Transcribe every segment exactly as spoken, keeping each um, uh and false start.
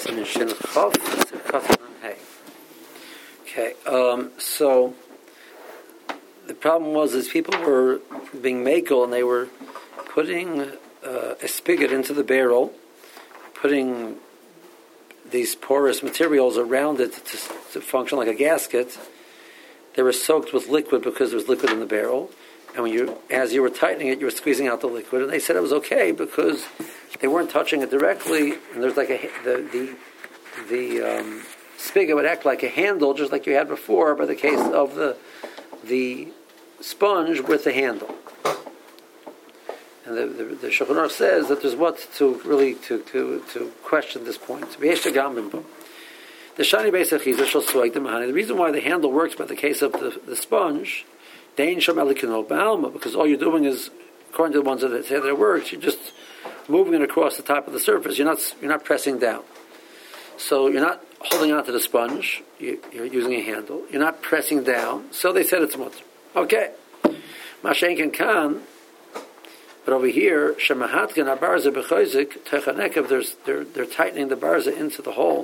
Okay, um, so the problem was is people were being makel and they were putting uh, a spigot into the barrel, putting these porous materials around it to, to function like a gasket. They were soaked with liquid because there was liquid in the barrel, and when you, as you were tightening it, you were squeezing out the liquid. And they said it was okay because they weren't touching it directly, and there's like a the the the um, spigot would act like a handle, just like you had before, by the case of the the sponge with the handle. And the the, the Shulchan Aruch says that there's what to really to to, to question this point. The shani the reason why the handle works by the case of the, the sponge, because all you're doing is, according to the ones that say that it works, you're just moving it across the top of the surface. You're not you're not pressing down. So you're not holding onto the sponge. You're using a handle. You're not pressing down. So they said it's mutter. Okay. Mashenken kan. But over here, shemahatkin abarza b'choizik techanekav. There's they're they're tightening the barza into the hole.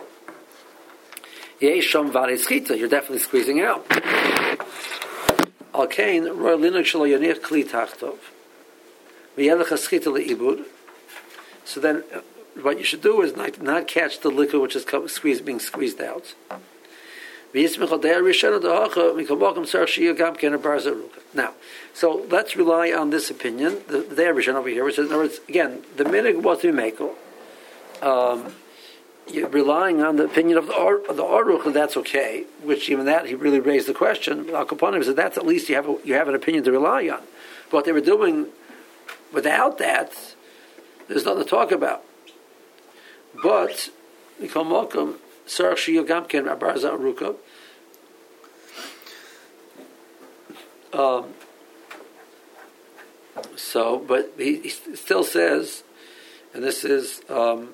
Yeshom v'areschita. You're definitely squeezing out. Alkain roy linuk shelo yonich kli tachtov. V'yelech haschita leibud. So then, uh, what you should do is not, not catch the liquid which is squeezed, being squeezed out. Now, so let's rely on this opinion, the the Rishon over here, which is, in other words, again, the minig was to be mekel. Um, you're relying on the opinion of the or, the Aruch, and that's okay. Which even that he really raised the question. Al Kaponim said that's at least you have a, you have an opinion to rely on. But what they were doing without that, there's nothing to talk about. But Mikol Malkum Sarach Shiyah Gamken Abarza Aruka. Um. So, but he, he still says, and this is um,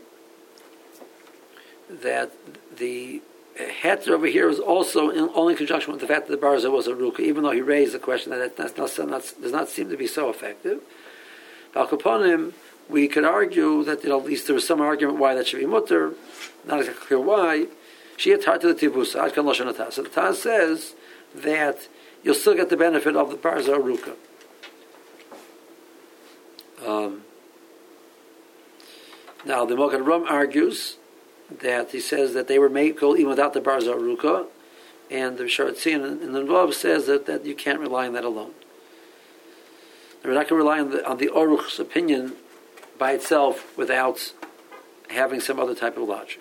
that the heter over here is also in only conjunction with the fact that the barza was a ruka, even though he raised the question that that's not, not, does not seem to be so effective. Al Kaponim, we could argue that, you know, at least there was some argument why that should be mutter, not exactly clear why. She had to the tibusa, Ad kan lashon ataz. So the Taz says that you'll still get the benefit of the barza aruka. Um, now the Mokan Rum argues that he says that they were made even without the barza aruka, and the Sharatzin in the Vav says that, that you can't rely on that alone. We're not going to rely on the on the Aruch's opinion by itself without having some other type of logic.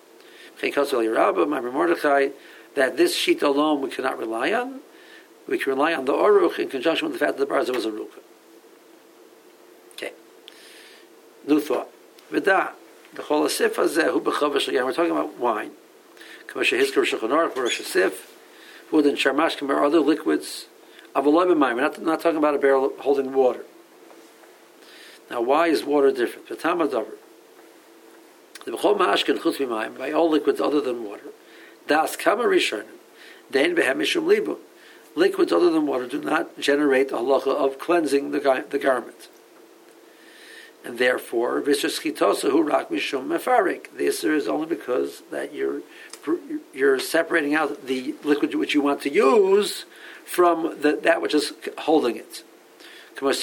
That this sheet alone we cannot rely on. We can rely on the Aruch in conjunction with the fact that the barza was a ruka. Okay. New thought. V'da, the chol asif hazeh hu b'chavash again. We're talking about wine. K'mashe hiskar shulchan aruch v'rosh asif, food and sharmash or other liquids. Avaloi b'mayim. We're not, not talking about a barrel holding water. Now, why is water different? V'tam adavar. The b'chol ma'ashken chutz b'mayim, by all liquids other than water. Das kama rishonim. Dein behem mishum libu. Liquids other than water do not generate a halacha of cleansing the, gar- the garment. And therefore, Visher Schitosa hu rak mishum mefarik. The Isser is only because that you're you're separating out the liquid which you want to use from the, that which is holding it. Like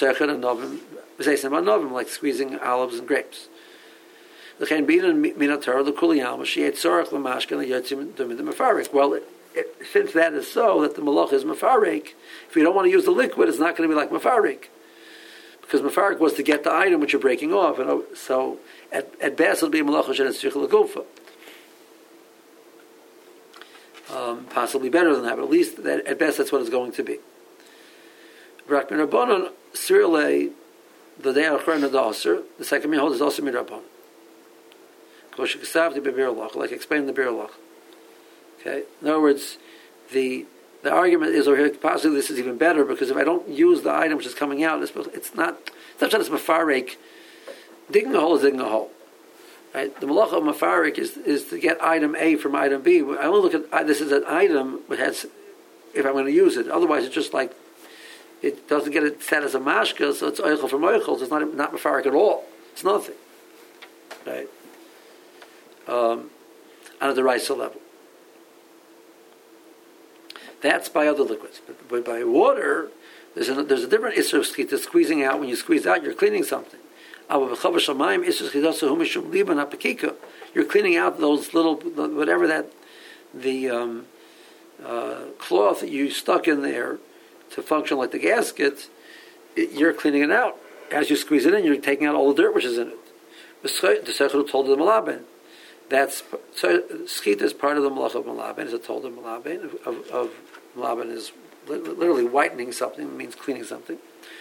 squeezing olives and grapes. Well, it, it, since that is so, that the malach is mefarik, if you don't want to use the liquid, it's not going to be like mefarik. Because mefarik was to get the item which you're breaking off. And so, at, at best, it'll be malacha she'en tzricha l'gufa. Um, possibly better than that, but at least, that, at best, that's what it's going to be. Rak min Rabbanon, Sirile, the day achron of the Aser, the second meal is also min Rabbanon. Like explain the Bir Lach. Okay? In other words, the the argument is over here, possibly this is even better, because if I don't use the item which is coming out, it's, it's not, it's not just mefarik. Digging a hole is digging a hole. Right? The malacha of mefarik is, is to get item A from item B. I only look at, this is an item which has, if I'm going to use it. Otherwise, it's just like, it doesn't get it set as a mashka, so it's oichel from oichel, so it's not, not mefarik at all. It's nothing. Right? um, on a derisa level. That's by other liquids. But, but by water, there's a, there's a different issue of skita, squeezing out. When you squeeze out, you're cleaning something. You're cleaning out those little, whatever that, the um, uh, cloth that you stuck in there to function like the gasket, it, you're cleaning it out. As you squeeze it in, you're taking out all the dirt which is in it. The Sechel told the Malaben. That's so skita is part of the malach of malaben. Is a told of malaben of, of, of malaben is literally whitening something. It means cleaning something.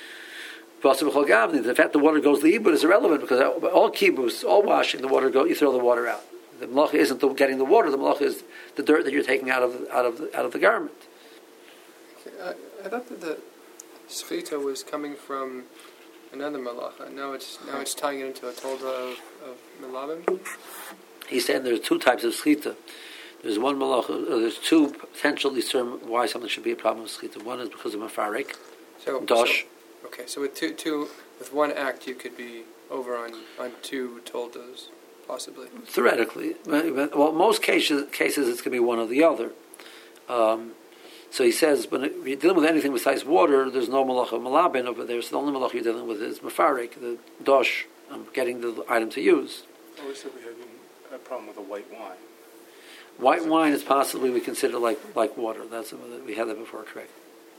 The fact the water goes to the ibud is irrelevant because all kibbutz, all washing, the water go. You throw the water out. The malach isn't the, getting the water. The malach is the dirt that you're taking out of the, out of the, out of the garment. I, I thought that the skita was coming from another malacha. Now it's now it's tying it into a tolda of, of malaben. He's saying there's two types of schita. There's one malacha, or there's two potentially term why something should be a problem with schita. One is because of mafarik, so, dosh. So, okay, so with two, two, with one act, you could be over on, on two toldos, possibly. Theoretically, well, most cases cases it's going to be one or the other. Um, so he says, when you're dealing with anything besides water, there's no malacha malaben over there. So the only malacha you're dealing with is mafarik, the dosh, um, getting the item to use. Oh, we said we had a problem with a white wine. White wine is possibly we consider like like water. That's we had that before, correct?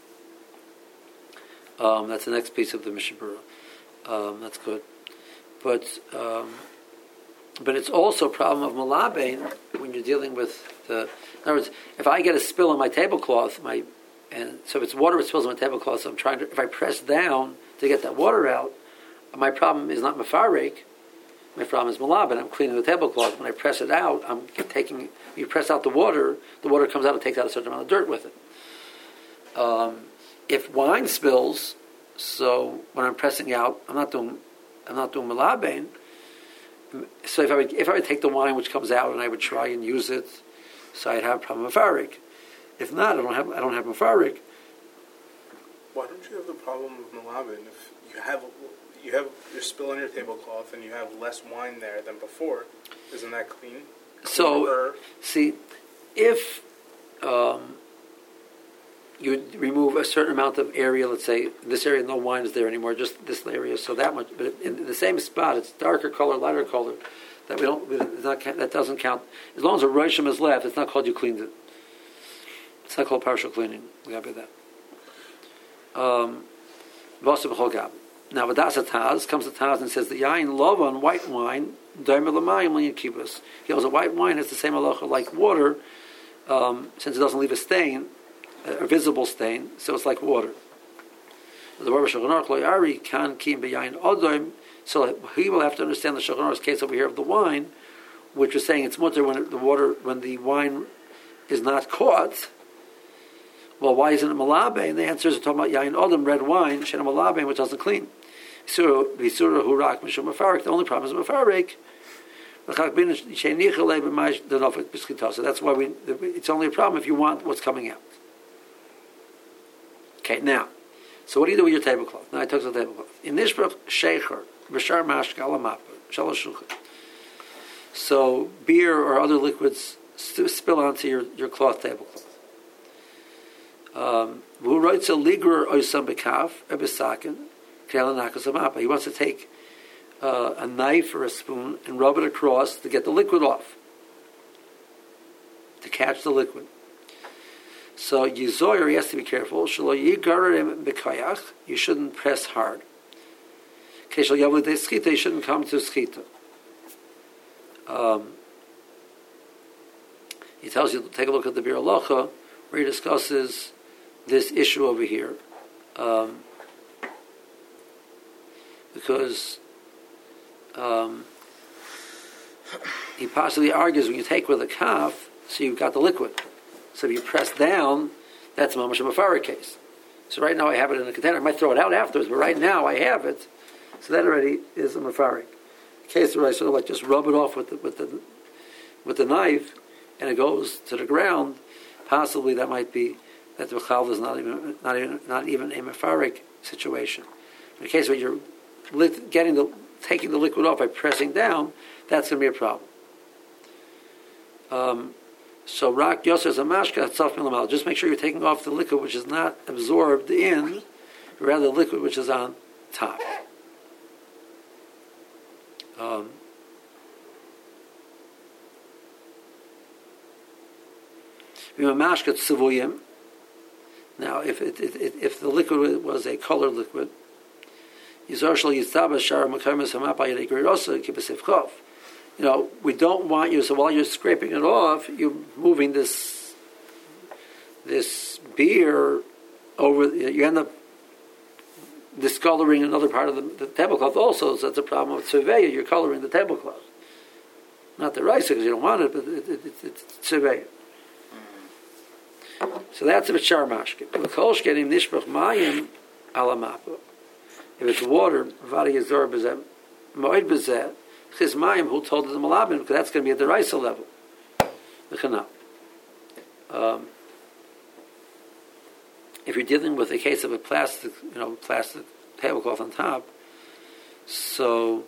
Um, that's the next piece of the Mishabura. Um, that's good, but um, but it's also a problem of malabein when you're dealing with the. In other words, if I get a spill on my tablecloth, my and so if it's water that spills on my tablecloth, so I'm trying to. If I press down to get that water out, my problem is not mafarik. My problem is malaben. I'm cleaning the tablecloth. When I press it out, I'm taking. You press out the water. The water comes out and takes out a certain amount of dirt with it. Um, if wine spills, so when I'm pressing out, I'm not doing. I'm not doing malaben. So if I would, if I would take the wine which comes out and I would try and use it, so I'd have a problem with mafarik. If not, I don't have. I don't have mafarik. Why don't you have the problem with malaben if you have? You have your spill on your tablecloth and you have less wine there than before. Isn't that clean? So, or see, if um, you remove a certain amount of area, let's say this area no wine is there anymore, just this area, so that much. But in the same spot, it's darker color, lighter color. That we don't. It's not, that doesn't count. As long as a roshim is left, it's not called you cleaned it. It's not called partial cleaning. We got to be that. Um, Now, Vadasa Taz comes to Taz and says the yain love on white wine, daimel l'mayim l'yinkibus. He goes, a white wine has the same halacha like water, um, since it doesn't leave a stain, a visible stain, so it's like water. The Rabbi Shulchan Aruch lo yari kan kim b'yain odom. So he will have to understand the Shulchan Aruch's case over here of the wine, which is saying it's mutter when the water, when the wine is not caught. Well, why isn't it malabe? And the answer is talking about yain odom, red wine, shena malabe, which doesn't clean. Visura hurak mishum mafarik. The only problem is mafarik. So that's why we. It's only a problem if you want what's coming out. Okay, now, so what do you do with your tablecloth? Now I took the tablecloth. In Nishbrach shecher b'shar mashka alamapa shalosh shulchan. So beer or other liquids spill onto your, your cloth tablecloth. Um, he wants to take uh, a knife or a spoon and rub it across to get the liquid off, to catch the liquid. So Yizoyer, he has to be careful. You shouldn't press hard. You shouldn't come to skita. Um, he tells you to take a look at the Bir Halacha, where he discusses this issue over here, um, because um, he possibly argues when you take with a kaf, so you've got the liquid. So if you press down, that's a mamash mafara case. So right now I have it in a container. I might throw it out afterwards, but right now I have it. So that already is a mafari case where I sort of like just rub it off with the, with the with the knife, and it goes to the ground. Possibly that might be that the b'chal is not even not even not even a mafarik situation. In the case where you're getting the taking the liquid off by pressing down, that's going to be a problem. Um, so rak yoser zamashka tzaf milamal. Just make sure you're taking off the liquid which is not absorbed in, rather the liquid which is on top. Um, now, if it, it, it, if the liquid was a colored liquid, you know, we don't want you. So while you're scraping it off, you're moving this this beer over. You end up discoloring another part of the, the tablecloth also. So that's a problem with surveyor. You're coloring the tablecloth, not the rice because you don't want it, but it, it, it, it's surveyor. So that's a b'shar mashke. If it's water, v'ari yizor b'zeh, moed b'zeh, chiz mayim, who told it the malabim, because that's going to be at the raisa level. Um, if you're dealing with a case of a plastic, you know, plastic tablecloth on top, so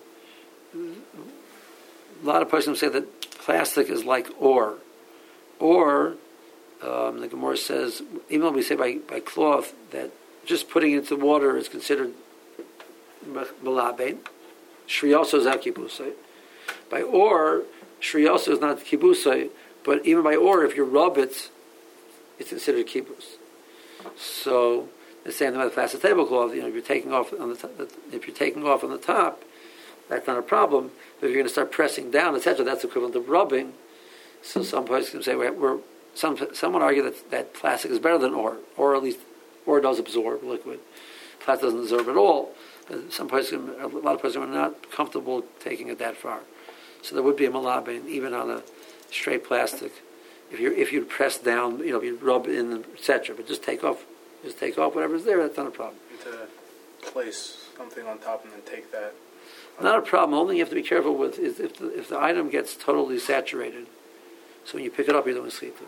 a lot of persons say that plastic is like ore. Or, um, the Gemara says, even though we say by, by cloth that just putting it into water is considered malabein, shriyoso is not kibusay. By ore, shriyoso is not kibusay, but even by ore, if you rub it, it's considered kibus. So the same thing with the plastic tablecloth. You know, if you're taking off on the top, if you're taking off on the top, that's not a problem. But if you're going to start pressing down, et cetera, that's equivalent of rubbing. So some persons can say we're, we're some someone argue that that plastic is better than ore, or at least ore does absorb liquid. Plastic doesn't absorb at all. Some persons, a lot of persons are not comfortable taking it that far. So there would be a malabein even on a straight plastic. If you if you press down, you know, if you rub it in, et cetera. But just take off, just take off whatever's there. That's not a problem. And to place something on top and then take that. Not a problem. Only you have to be careful with is if the, if the item gets totally saturated. So when you pick it up, you're doing schita.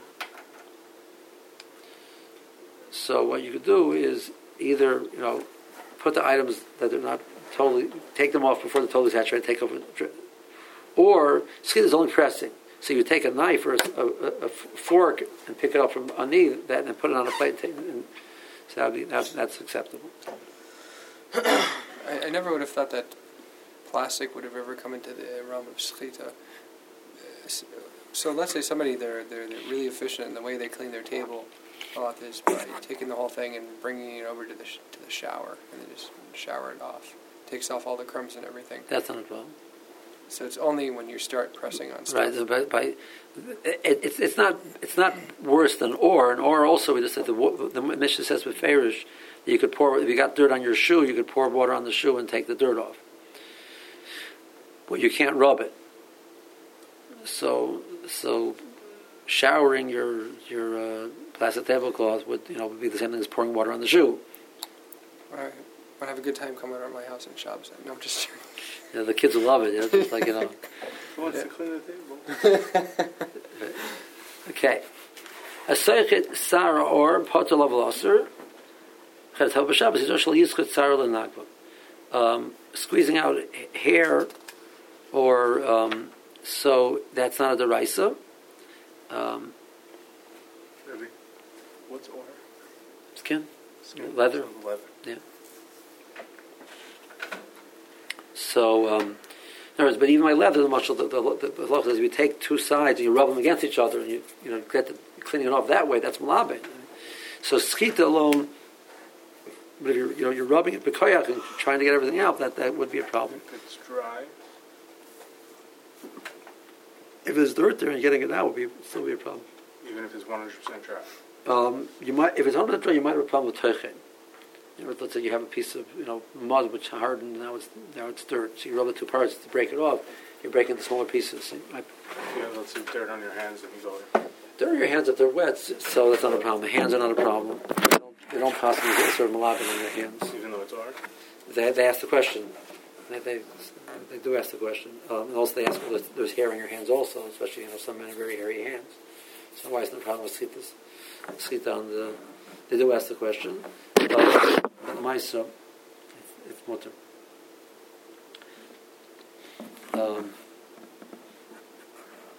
So what you could do is either, you know, put the items that are not totally, take them off before they're totally saturated, take off, or schita is only pressing. So you take a knife or a, a, a fork and pick it up from underneath that and put it on a plate. And take, and so that'd be, that's, that's acceptable. I, I never would have thought that plastic would have ever come into the realm of schita. So, so let's say somebody, they're, they're, they're really efficient in the way they clean their table cloth is by taking the whole thing and bringing it over to the sh- to the shower and then just shower it off. Takes off all the crumbs and everything. That's not a problem. So it's only when you start pressing on stuff. Right, by, by, it, it's it's not it's not worse than ore. And ore also, we just said the the Mishnah says with Farish that you could pour, if you got dirt on your shoe, you could pour water on the shoe and take the dirt off. But you can't rub it. So so showering your your uh, plastic tablecloth would you know would be the same thing as pouring water on the shoe. All right. I have a good time coming over to my house in Shabbos. No, I'm just you know, the kids will love it. You know, it's like, you know. Who wants yeah. to clean the table? Okay. A seichet Sarah or potel of laser. Um, squeezing out hair, or um, so that's not a deraisa. Um, Maybe. What's ore? Skin, Skin. leather. So leather. Yeah. So, um, in other words, but even by leather, the mushal, the, the, the, the law says if you take two sides and you rub them against each other and you, you know, get the cleaning it off that way, that's malabe. So schita alone, but if you're, you know, you're rubbing it b'koyach and trying to get everything out, that, that would be a problem. If it's dry. If there's dirt there and getting it out would be still be a problem. Even if it's one hundred percent dry. Um, you might, if it's one hundred percent dry, you might have a problem with teichen. You know, let's say you have a piece of you know mud which hardened, now it's now it's dirt. So you rub the two parts to break it off. You break it into smaller pieces. So might, yeah, let's say dirt on your hands and you go. Dirt on your hands if they're wet, so that's not a problem. The hands are not a problem. They don't, they don't possibly get sort of malabin on their hands. Even though it's hard. They they ask the question. They they, they do ask the question. Um, and also they ask well, there's hair on your hands also, especially you know some men have very hairy hands. So why is there a problem with schitas? Schita on the. They do ask the question. But the Maisa, it's mutter. Um,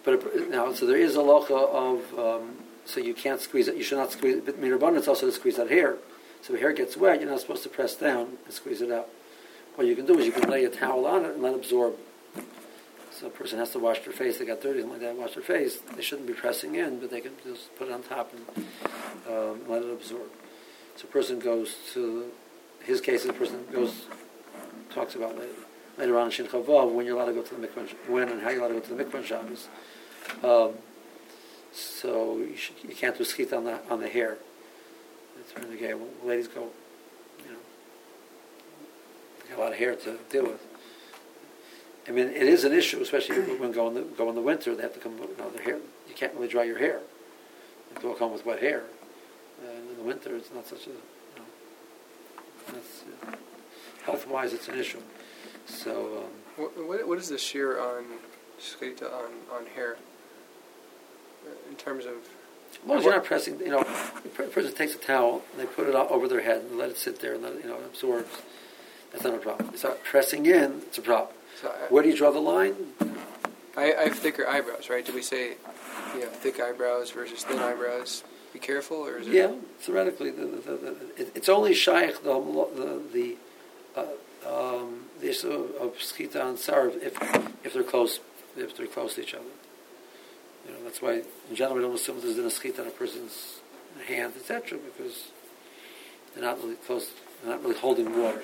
But it, now, so there is a locha of, um, so you can't squeeze it, you should not squeeze it, but Mirabban, it's also to squeeze that hair. So if the hair gets wet, you're not supposed to press down and squeeze it out. What you can do is you can lay a towel on it and let it absorb. So a person has to wash their face, they got dirty, something like that, wash their face, they shouldn't be pressing in, but they can just put it on top and um, let it absorb. So a person goes to, his case, the person goes, talks about later, later on in Shin Chavav, when you're allowed to go to the mikvah, when and how you're allowed to go to the mikvah on Shabbos. Um, so you, should, you can't do schita on the on the hair. That's when the well, ladies go, you know, they got a lot of hair to deal with. I mean, it is an issue, especially when go in the go in the winter. They have to come, you know, their hair. You can't really dry your hair. You have to come with wet hair. And in the winter, it's not such a, you know, that's, uh, health-wise, it's an issue. So, um, what, what what is the shear on schita on on hair? In terms of, as long as you're not pressing, you know, the person takes a towel and they put it over their head and let it sit there and let it, you know, it absorbs. That's not a problem. It's not pressing in, it's a problem. So I, Where do you draw the line? I, I have thicker eyebrows, right? Do we say, you know, thick eyebrows versus thin eyebrows? Be careful, or is it? Yeah, theoretically, the, the, the, the, it, it's only shaykh the the the uh, um, the issue of, of schita and sarv if if they're close if they're close to each other. You know, that's why in general we don't assume there's a schita on a person's hand, et cetera, because they're not really close, they're not really holding water.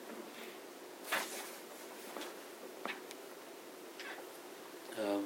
Um,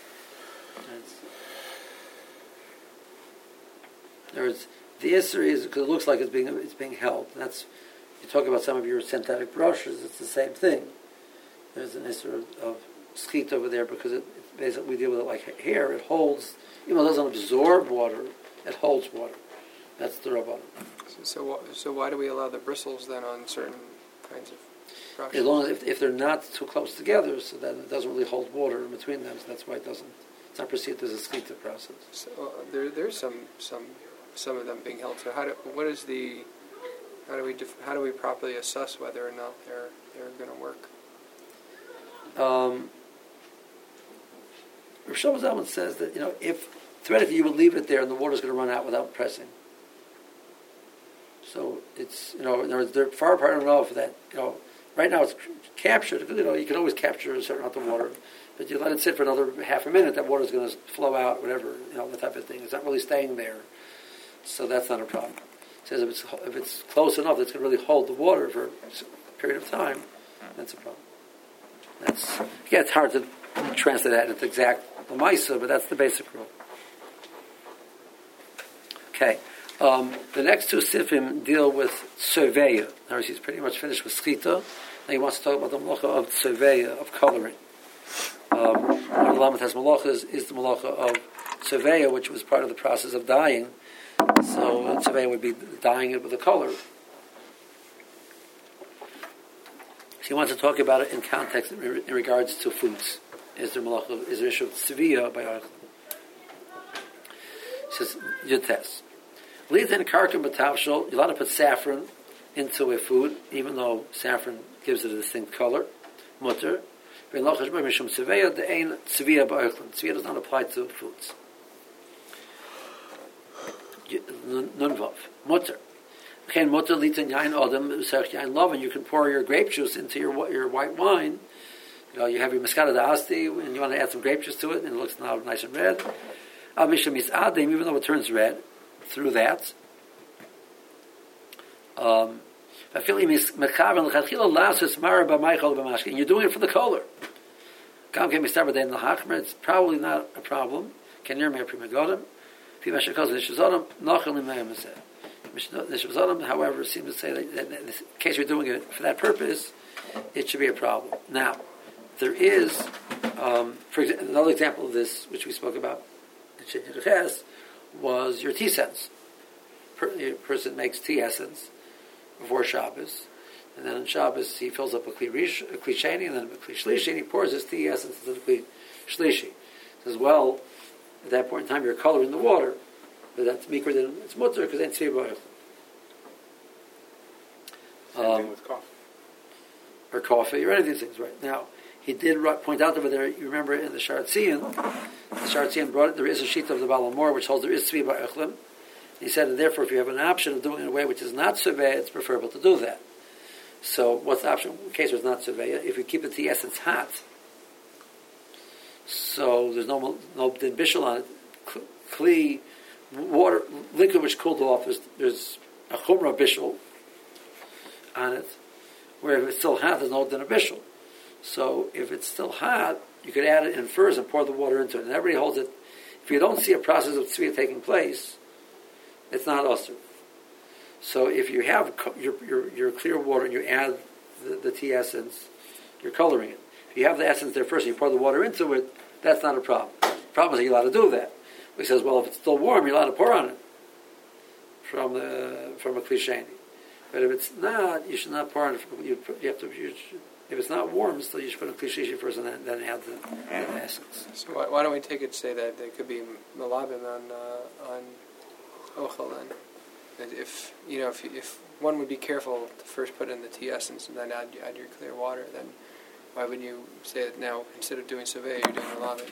There's, the Isser is, because it looks like it's being it's being held. That's, you talk about some of your synthetic brushes, it's the same thing. There's an Isser of, of schita over there because it, it basically we deal with it like hair. It holds, even though it doesn't absorb water, it holds water. That's the Rabbanan. So, so, so why do we allow the bristles then on certain kinds of brushes? As long as if, if they're not too close together, so then it doesn't really hold water in between them. So that's why it doesn't. It's not perceived as a schita process. So uh, there, there's some some. some of them being held. So how do what is the how do we def, how do we properly assess whether or not they're they're going to work? Um, Rav Shlomo Zalman says that, you know, if theoretically you would leave it there and the water's going to run out without pressing. So it's, you know, in other words, they're far apart enough that, you know, right now it's captured. You know, you can always capture a certain amount of water, but you let it sit for another half a minute, that water's going to flow out, whatever, you know, that type of thing. It's not really staying there. So that's not a problem. It says if it's if it's close enough that it's going to really hold the water for a period of time, that's a problem. That's yeah, it's hard to translate that into exact lemaisa, but that's the basic rule. Okay, um, the next two sifim deal with surveya. Now he's pretty much finished with schita. Now he wants to talk about the malacha of surveya, of coloring. Um, one of the Lamed has malachas is the malacha of surveya, which was part of the process of dyeing. So uh, surveya would be dyeing it with a color. So he wants to talk about it in context in, re- in regards to foods. Is there malacha? Is there issue of tziviyah by Archel? He says Yotes. Litan karkim b'tavshol. You're allowed to put saffron into a food, even though saffron gives it a distinct color. Mutter. Tziviyah does not apply to foods. Nunvav. Mutter. Mutter litan yain adam usach yain love, and you can pour your grape juice into your your white wine. You know, you have your Moscato d'Asti, and you want to add some grape juice to it, and it looks now nice and red. Al misham misadim, even though it turns red through that. Um, and you're doing it for the color. It's probably not a problem. However, seems to say that, that in case you're doing it for that purpose, it should be a problem. Now, there is, um, for example, another example of this, which we spoke about in Shittiches, was your tea essence. A person makes tea essence before Shabbos, and then on Shabbos he fills up a kli rish, a kli sheni, and then a kli shlishi, and he pours his tea essence into the kli shlishi. He says, well, at that point in time, you're coloring the water, but that's mikra, then it's mutter, because then tzvi b'oich. Same um, thing with coffee. Or coffee, or any of these things, right? Now, he did point out over there, you remember in the Sharatzian, Sharatzian brought it. There is a sheet of the Balamor which holds there is Tzvi Ba'echlim. He said, and therefore, if you have an option of doing it in a way which is not Survey, it's preferable to do that. So, what's the option in case it's not Survey? If you keep the T S, it's hot. So, there's no no din bishul on it. Kli, water, liquid which cooled off, there's, there's a chumrah bishul on it. Where if it's still hot, there's no din bishul. So, if it's still hot, you could add it in first and pour the water into it. And everybody holds it. If you don't see a process of tzvi taking place, it's not usur. So if you have your, your, your clear water and you add the, the tea essence, you're coloring it. If you have the essence there first and you pour the water into it, that's not a problem. The problem is that you're allowed to do that. He says, well, if it's still warm, you're allowed to pour on it from the from a klisheni. But if it's not, you should not pour on it. You, you have to. You should, if it's not warm, still you should put a klisheni first and then, then add the, the essence. So why, why don't we take it to say that there could be malabim on uh, on ochel then? And if you know, if if one would be careful to first put in the tea essence and then add add your clear water, then why wouldn't you say that now instead of doing survey, you're doing malabim?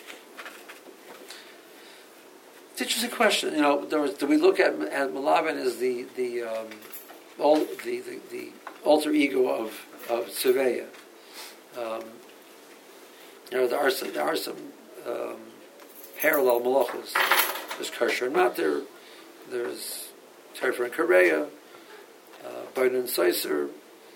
It's an interesting question. You know, there was, do we look at at malabim as the the um, all the, the the alter ego of of surveya? Um, you know, there are some there are some um, parallel malachos. There's karsher and matir. There's Terfer and Kareya, uh, Biden and Seiser,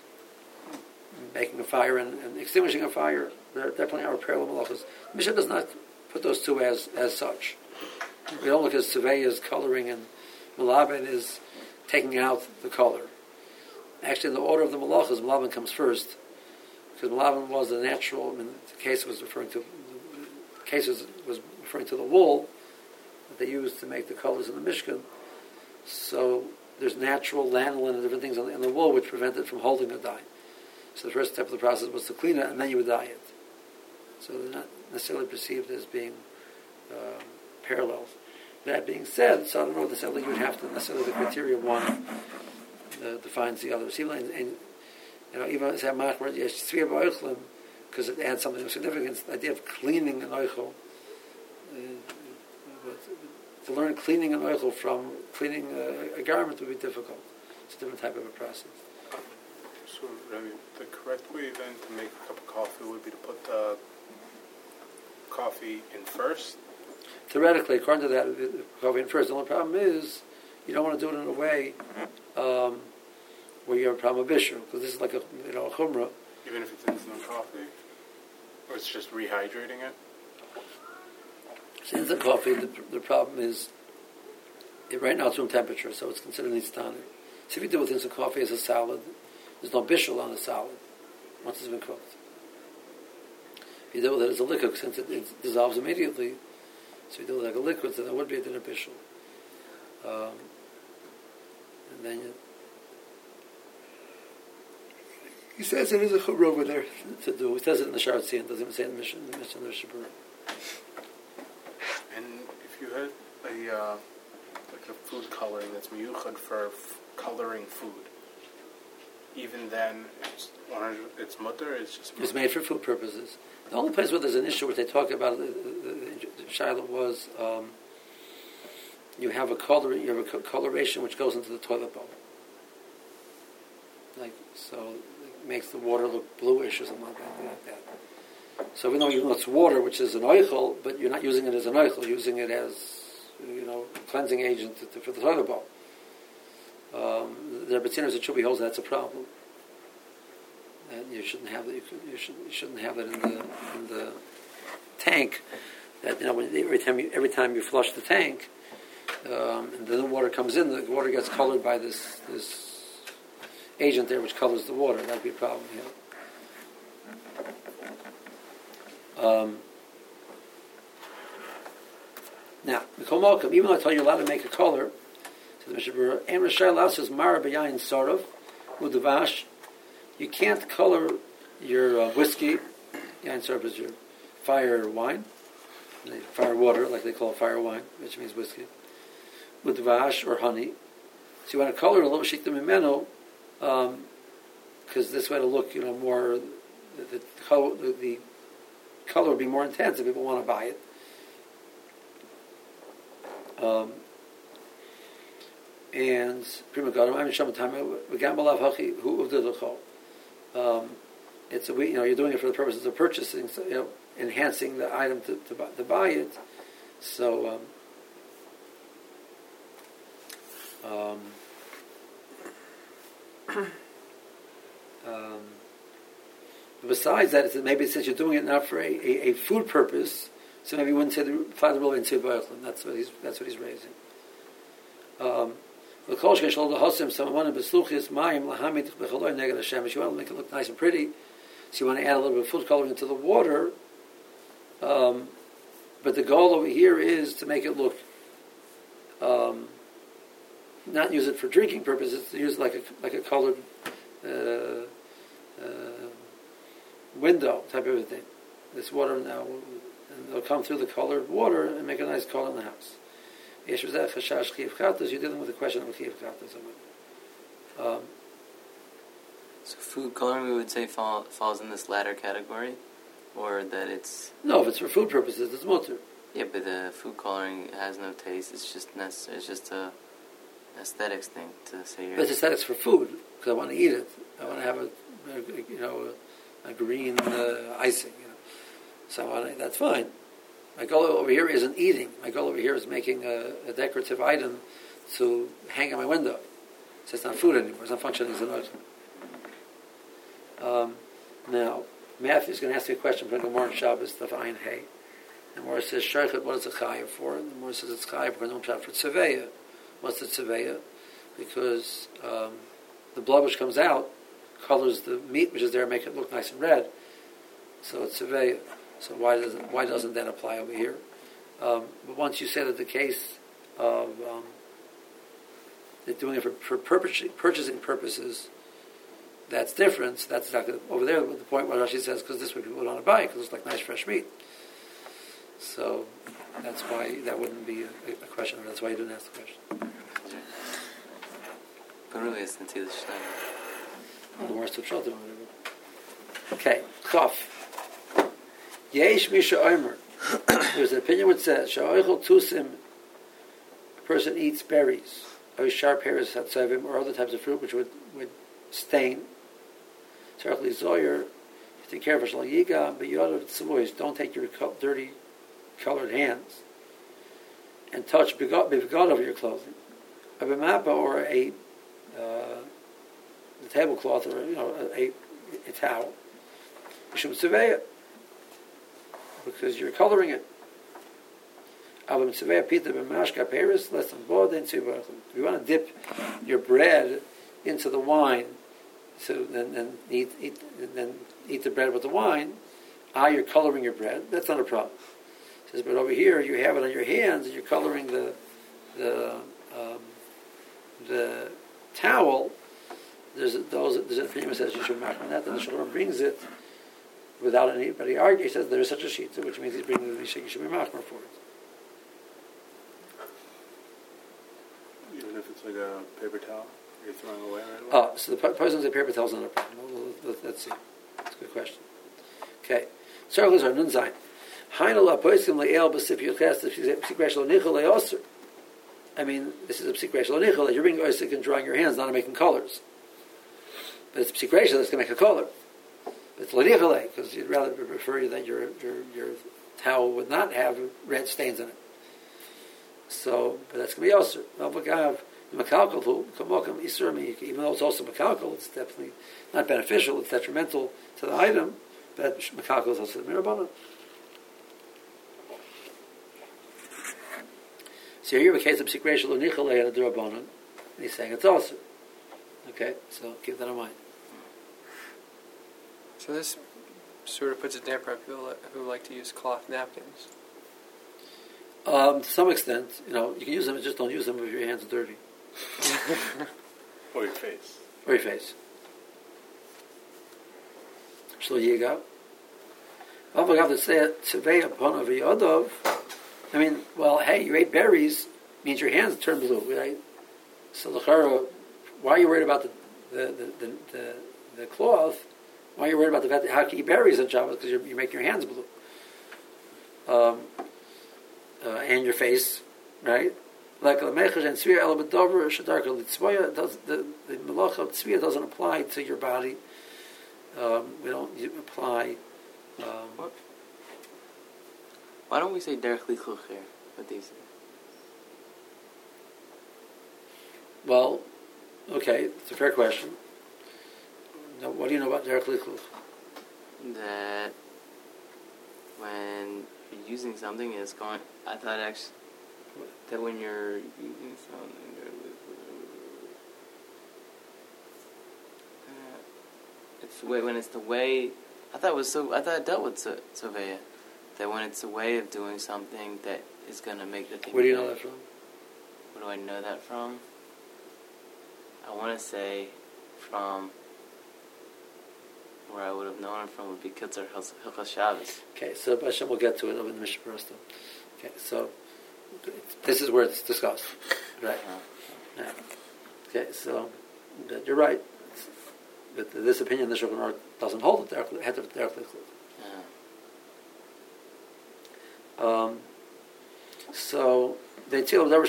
making a fire and, and extinguishing a fire. There definitely are parallel malachos. Mishnah does not put those two as as such. We don't look at Survey as coloring and Malabin is taking out the color. Actually, in the order of the malachos, Malabin comes first, because Malabin was the natural. I mean, the case was referring to the case was, was referring to the wool that they used to make the colors in the Mishkan. So there's natural lanolin and different things in the wool which prevent it from holding a dye. So the first step of the process was to clean it, and then you would dye it. So they're not necessarily perceived as being uh, parallels. That being said, so I don't know necessarily you would have to necessarily the criteria one uh, defines the other. So even and, you know, even as machmer tzvi ba'ochlim, because it adds something of significance. The idea of cleaning an oichel. Uh, To learn cleaning an oichel from cleaning a, a garment would be difficult. It's a different type of a process. So, I mean, the correct way then to make a cup of coffee would be to put the coffee in first? Theoretically, according to that, the coffee in first. The only problem is you don't want to do it in a way um, where you have a problem with bishul, because this is like a you know a chumrah. Even if it's instant coffee? Or it's just rehydrating it? Instant coffee, the, the problem is, it, right now it's room temperature, so it's considered nistani. So if you do with instant coffee as a salad, there's no bishul on the salad once it's been cooked. If you do with it as a liquid, since it, it dissolves immediately, so you do it like a liquid, so there would be a dinner bishul. Um, and then you, he says it is a chumrah over there to do. He says it in the Sharatzian, doesn't even say it in the Mishnah, in the Mishnah, in the Shabbat. And if you had a uh, like a food coloring that's miyuchad for f- coloring food, even then it's one hundred. It's mutter. It's just mutter. It's made for food purposes. The only place where there's an issue, which they talk about, the, the, the Shiloh was um, you have a color, you have a co- coloration which goes into the toilet bowl, like so, it makes the water look bluish or something like that. Like that. So we know you know it's water, which is an oichel, but you're not using it as an oichel. You're using it as, you know, cleansing agent to, to, for the toilet bowl. Um, there are betzinos that should be holds that's a problem, and you shouldn't have that. You, you should you shouldn't have that in the in the tank. That you know when, every time you every time you flush the tank, um, and then the water comes in, the water gets colored by this this agent there, which colors the water. That'd be a problem. You know. Um, now, even though I tell you you're allowed to make a color, so the Mishnah and Rishayla says Mara B'yayin Sarov Udavash. You can't color your uh, whiskey. Yain Sarov is your fire wine, fire water, like they call it fire wine, which means whiskey, Udavash or honey. So you want to color a little shikta mimeno, because um, this way to look, you know, more the the, the, the color would be more intense if people want to buy it. Um, and prima gadam, I'm shem time. We gambalav hachi hu uvdilachol. Um, it's a, you know, you're doing it for the purposes of purchasing, so, you know, enhancing the item to, to, buy, to buy it. So, um, um, um, besides that, it's, maybe since you're doing it not for a, a, a food purpose, so maybe you wouldn't say the father will into Ba'achlan. That's what he's that's what he's raising. Um, if you want to make it look nice and pretty, so you want to add a little bit of food coloring into the water. Um, but the goal over here is to make it look, um, not use it for drinking purposes, to use it like a like a colored uh, uh, window type of thing. This water now, and it'll come through the colored water and make a nice color in the house. You're dealing with the question of chiyuv chatas. Um, so food coloring, we would say, fall, falls in this latter category, or that it's... No, if it's for food purposes, it's mutter. Yeah, but the food coloring has no taste. It's just necessary. It's just a aesthetics thing to say. You're... But it's aesthetics for food, because I want to eat it. I want to have a, a you know, a, a green uh, icing. You know, so I want to, that's fine. My goal over here isn't eating. My goal over here is making a, a decorative item to hang on my window. So it's not food anymore. It's not functioning as an item. Um, now, Matthew's going to ask me a question from Gemara and Shabbos, the Ayin Hay. And Gemara says, Shaychet, what is a chayav for? And Gemara says it's chayav for no shot for tzeveya. What's the tzeveya? Because um, the blood which comes out colors the meat which is there, make it look nice and red. So it's tzeveya. So why doesn't why doesn't that apply over here? Um, but once you say that the case of um, they're doing it for, for purchasing, purchasing purposes, that's different. So that's exactly over there the point where Rashi says, because this way people would want to buy it because it looks like nice fresh meat. So that's why that wouldn't be a, a question. That's why you didn't ask the question. But really, it's into the Shnei. The worst of Shulchan. Okay, Chaf. Yesh Misha Omer. There's an opinion which says, Sha'oichel Tusim, a person eats berries, or sharp hairs, or other types of fruit which would, would stain. Certainly Zoyer, take care of Shal Yiga, but you ought to don't take your dirty colored hands and touch bivgad over your clothing. A bimapa or a uh, the tablecloth or you know a, a towel. Mishum Tzeveya, because you're coloring it. If you want to dip your bread into the wine, so then, then eat, eat then eat the bread with the wine, ah, you're coloring your bread. That's not a problem. It says, but over here you have it on your hands and you're coloring the the um, the towel. There's a, those there's an opinion that says you should mark on that. Then the Shalom brings it without anybody arguing. He says there is such a sheet, which means he's bringing the Mishak. You should be machmer for it. Even if it's like a paper towel, you're throwing away right away? Oh, so the person says paper towel is not a problem. Well, let's see. That's a good question. Okay. Circles are nun zayin. Hainala poiskim le'el b'sif yuches p'sikresh lo nichol le'oser. I mean, this is a psikresh lo nichol. You're bringing oisik and drawing your hands, not making colors. But it's psikresh that's going to make a color. It's l'nichol because you'd rather prefer that your your your towel would not have red stains in it. So, but that's going to be oser. Even though it's also makalkal, it's definitely not beneficial. It's detrimental to the item. But makalkal is also the mirabana. So here we have a case of psikresh lo nichol and a derabanan, and he's saying it's also okay. So keep that in mind. So this sort of puts a damper on people who like to use cloth napkins. Um, to some extent, you know, you can use them, just don't use them if your hands are dirty. Or your face. Or your face. Shlo yiga. Avagav to say tzevei upon of yodov. I mean, well, hey, you ate berries, means your hands turn blue, right? So the why are you worried about the the the, the, the, the cloth? Why are you worried about the fact that how can you eat berries on Shabbos? Because you make your hands blue. Um, uh, and your face, right? Like Lamechas and Tzviya El B'Dover Shadarka Litzvoya, does the the Malacha of Tzviya doesn't apply to your body. Um, we don't you apply. Um, what? Why don't we say Derech Lichluch here? What do you say? Well, okay, it's a fair question. Now, what do you know about Derech Lichluch? That when you're using something, it's going. I thought actually that when you're using something, uh, it's the way when it's the way. I thought it was so. I thought it dealt with Soveya. That when it's a way of doing something that is going to make the thing. Where do you know better. that from? Where do I know that from? I want to say from where I would have known it from would be Kitzur Hilchos Shabbos. Okay, so Hashem will get to it over in the Mishnah Berurah. Okay, so this is where it's discussed, right? Uh-huh. Yeah. Okay, so you're right. But this opinion, the Shulchan Aruch doesn't hold it. It had to directly include. Um, so they tell them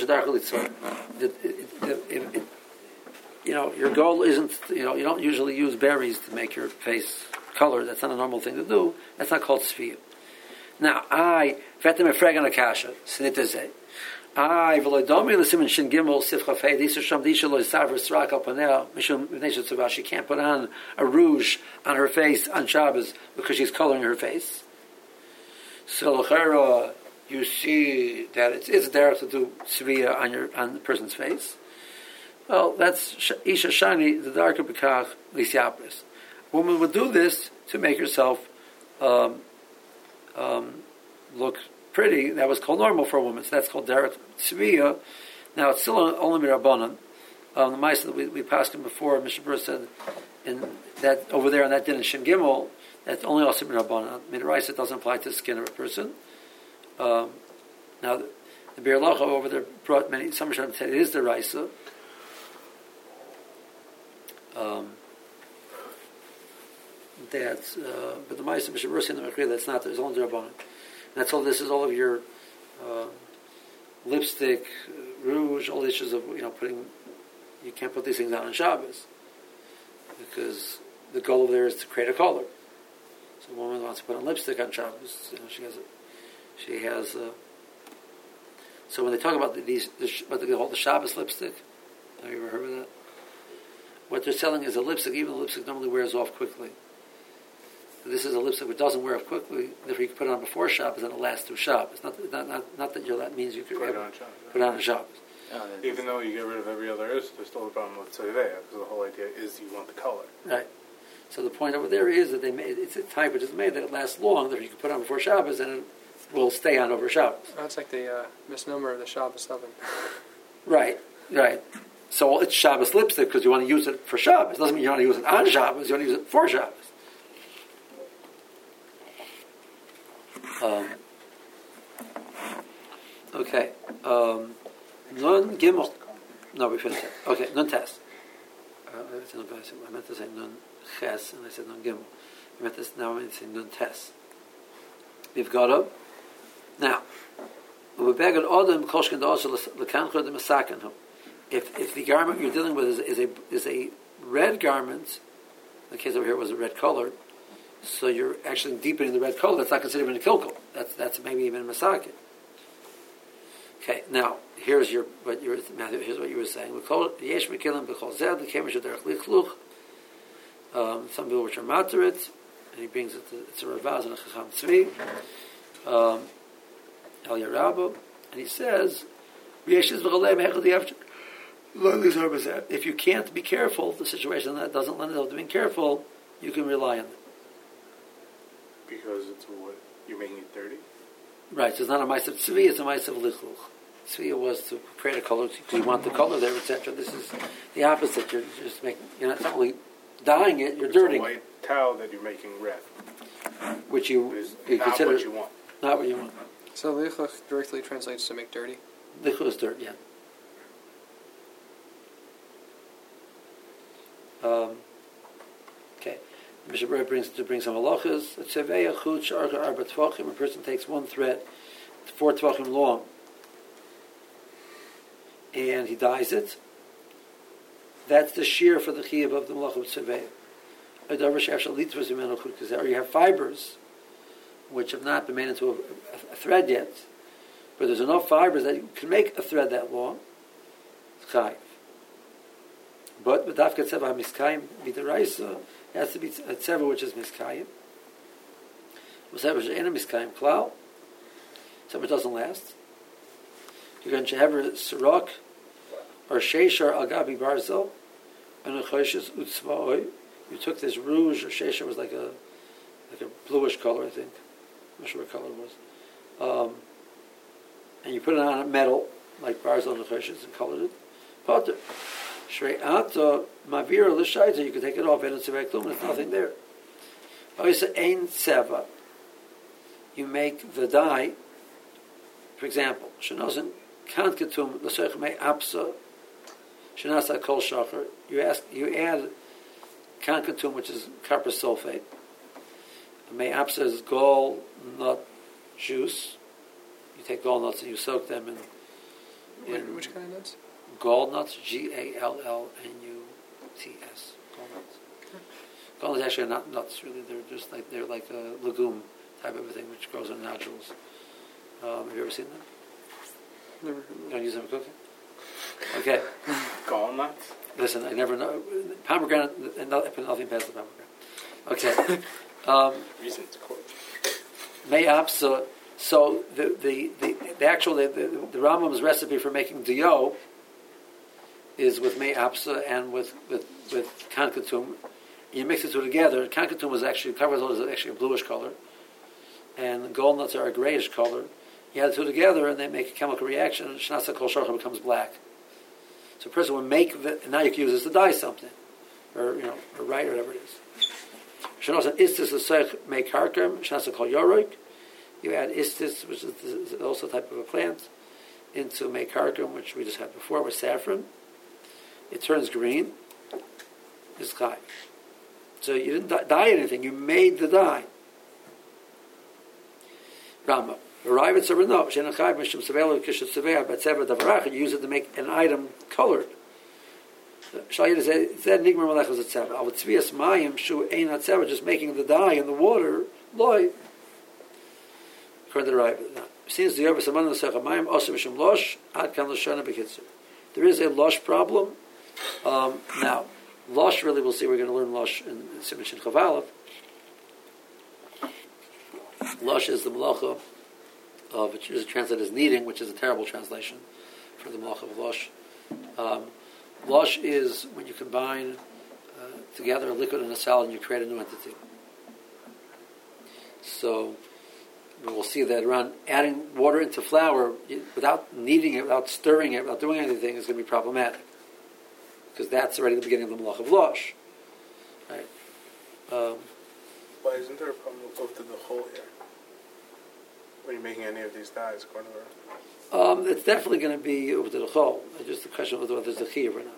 that you know your goal isn't you know you don't usually use berries to make your face color. That's not a normal thing to do. That's not called tzviya. Now I vetem efregan akasha sinitazeh. I v'loidomi l'simin shin gimel sifcha fei d'isur sham d'isha lo yisaver srak al panel mishum v'nei shutzuva. She can't put on a rouge on her face on Shabbos because she's coloring her face. So l'chera, you see that it's it's derech to do tzviya on your on the person's face. Well, that's isha shani the darker bekach lisyapris. Woman would do this to make herself um, um, look pretty. That was called normal for a woman. So that's called derech tzviya. Now it's still only mirabanan. Um, the mice that we we passed him before, Mishnah Berurah said in that over there on that din in Shin Gimel. That's only also Rabbanan. Midraisa doesn't apply to the skin of a person. Um, now, the, the Be'er Lacha over there brought many. Some Rishonim said it is the Raisa. Um, that's uh, but the Ma'aseh Mishnah Berurah in the Mechri that's not. It's only the Rabbanan. That's all. This is all of your uh, lipstick, rouge, all the issues of you know putting. You can't put these things on on Shabbos because the goal there is to create a color. So a woman wants to put on lipstick on Shabbos. You know, she has, a, she has. A, so when they talk about the, these, the, what they call the Shabbos lipstick, have you ever heard of that? What they're selling is a lipstick. Even the lipstick normally wears off quickly. This is a lipstick which doesn't wear off quickly. If you can put it on before Shabbos, then it lasts through Shabbos. Not, not, not, not that you're, that means you could put it ever on Shabbos. Put it on a Shabbos. Oh, Even though you get rid of every other is, there's still a problem with Tzedea, because the whole idea is you want the color. Right. So the point over there is that they made it's a type which is made that it lasts long. That you can put on before Shabbos and it will stay on over Shabbos. That's like the uh, misnomer of the Shabbos oven. Right, right. So it's Shabbos lipstick because you want to use it for Shabbos. It doesn't mean you want to use it on Shabbos. You want to use it for Shabbos. Um, okay. Um, nun gimel. No, we finished it. Okay, nun test. Uh, I meant to say nun ches, and I said nun gimel. I meant this now. I meant to say nun tes. We've got up now. If if the garment you're dealing with is, is a is a red garment, in the case over here was a red color, so you're actually deepening the red color. That's not considered a kilkel. That's that's maybe even a masakin. Okay, now here's your what you were Matthew. Here's what you were saying. Um, some people which are materit, and he brings it to it's a Ravaz and a Chacham Tzvi, um, El Yarabo, and he says, if you can't be careful, the situation that doesn't lend itself to being careful, you can rely on it. Because it's what you're making it dirty. Right, so it's not a mice of tzvi, it's a mice of lichluch. Tzvi was to create a color because you want the color there, et cetera. This is the opposite. You're just making, you're not only dyeing it, you're it's dirtying a white towel that you're making red. Which you, Is you not consider what you want. not what you want. So lichluch directly translates to make dirty. Lichluch is dirt, yeah. Um, okay. Mishnah Berurah brings to bring some halachas. Tzevei achud sharcha arba tvachim. A person takes one thread, four tvachim long. and he dyes it, that's the shear for the chiyuv of the malach of tzaveh. Because there you have fibers which have not been made into a, a, a thread yet, but there's enough fibers that you can make a thread that long. It's chayiv. But with dafka tzeva miskayim midaraisa, it has to be a tzeva which is miskayim. Tzeva which is miskayim klal, tzeva which doesn't last. You're going to have a sirach or sheishar al gabi barzel, and a choshes utzvaoi. You took this rouge or sheishar, was like a like a bluish color, I think. I'm not sure what color it was. Um, and you put it on a metal like barzel and choshes and colored it. Potter. Shre'ata mavira l'shaita, you can take it off and it's a vacuum, there's nothing there. Oisa ein seva, you make the dye, for example, shenosin kant ketum l'sech mei apsa, shenasa kol shachar, you ask, you add kant ketum, which is copper sulfate. Mei apsa is gall nut juice. You take gall nuts and you soak them in. in Which kind of nuts? Gall nuts, G A L L N U T S. Gall nuts. Gall nuts actually are not nuts, really. They're just like they're like a legume type of a thing which grows in nodules. Um, have you ever seen them? Never. You don't use them for cooking? Okay. Gall nuts? Listen, I never know. Pomegranate, I put nothing past the pomegranate. Okay. um, Reason it's cold. Mayapsa. So the the, the, the actual the, the, the Rambam's recipe for making dio is with mei apsa and with with with kankatum. You mix the two together. Kankatum is actually covers is actually a bluish color, and gold nuts are a grayish color. You add the two together, and they make a chemical reaction, and shnasa kol shachar becomes black. So a person will make the, and now you can use this to dye something, or you know, or write or whatever it is. Shnasa istis l'sech mei karkem shnasa kol yoroik. You add istis, which is also a type of a plant, into mei karkem, which we just had before with saffron. It turns green. It's chai. So you didn't dye anything. You made the dye. Rama. You use it to make an item colored. Just making the dye in the water. According to the Raiva. Since the there is a lush problem. Um, now, lush, really, we'll see, we're going to learn lush in Siman Shin Chavalev. Lush is the malacha of, which is translated as kneading, which is a terrible translation for the malacha of lush. Um, lush is when you combine uh, together a liquid and a solid and you create a new entity. So, we'll see that around adding water into flour without kneading it, without stirring it, without doing anything is going to be problematic. Because that's already the beginning of the malach of lush. Right? Um, Why isn't there a problem with both of the whole here? When you're making any of these dyes, according to um, it's definitely going to be over to the chol. It's just the question of whether there's a chiyuv or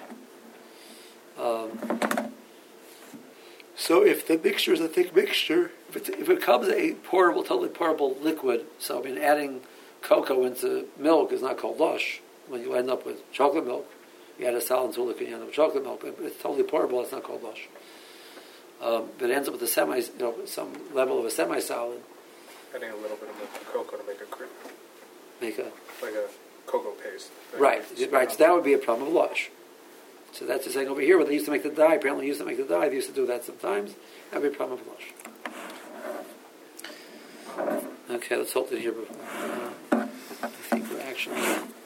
not. Um, so if the mixture is a thick mixture, if it, if it becomes a pourable, totally pourable liquid, so I mean adding cocoa into milk is not called lush. When you end up with chocolate milk, you add a solid into a liquid, you end up with chocolate milk. It's totally pourable, it's not called lush. Um, but it ends up with a semi, you know, some level of a semi-solid. adding a little bit of milk and cocoa to make a cream. Make a... Like a cocoa paste. Right, right. So that would be a problem of lush. So that's the saying over here, where they used to make the dye. Apparently they used to make the dye. They used to do that sometimes. That would be a problem of lush. Okay, let's hold it here. Uh, I think we're actually...